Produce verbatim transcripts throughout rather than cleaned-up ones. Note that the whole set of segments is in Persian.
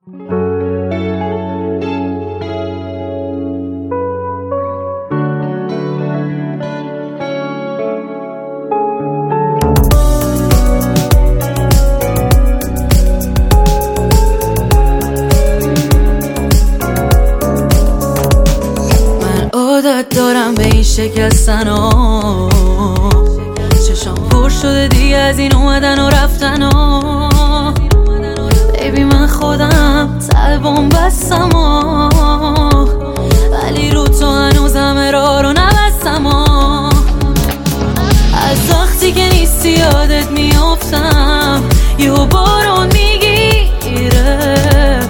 عادت دارم به این شکستن ها، چشام پر شده دیگه از این اومدن و رفتن ها. بیبی من خودم طلبم بستم ها، ولی رو تو هنوزم راه رو نبستم ها. از وقتی که نیستی یادت میافتم، یهو بارون میگیره،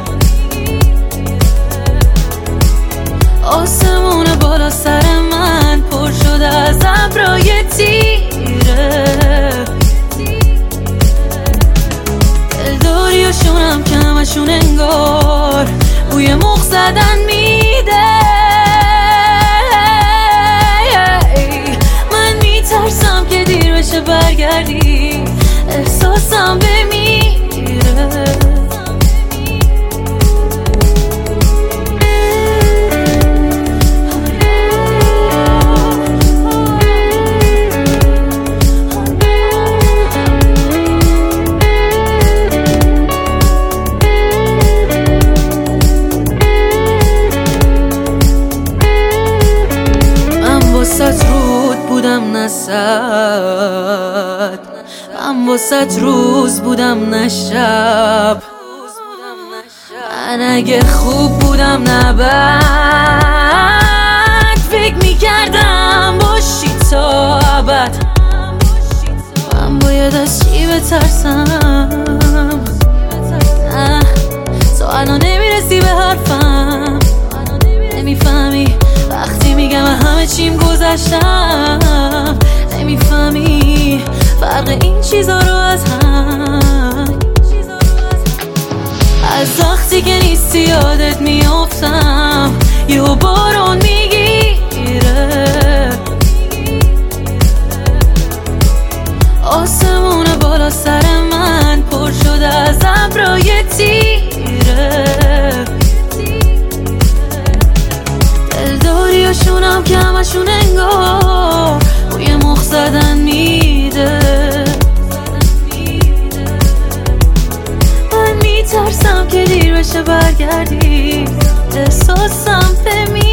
آسمون بالا سر من پر شده از ابرای تیره. دلداریاشونم که همشون انگار بوی مخ زدن میده. من میترسم که دیر بشه برگردی، احساسم بمیره. واسه رود بودم نه صد، من واسه روز بودم نه شب. من اگه خوب بودم نه بد، فکر میکردم باشی تا ابد. من باید از چی بترسم؟ نه تو الان نمیرسی به حرفم، نمیفهمی وقتی میگم همه چیم گذشتم. نمیفهمی فرق این چیزا رو از هم. از وقتی که نیستی یادت میافتم، یهو بارون میگیره، آسمون بالا سر من پر شده از ابرای تیره. دلداریاشونم که همشون انگار بوی مخ زدن میده. من میترسم که دیر بشه برگردی، احساسم بمیره.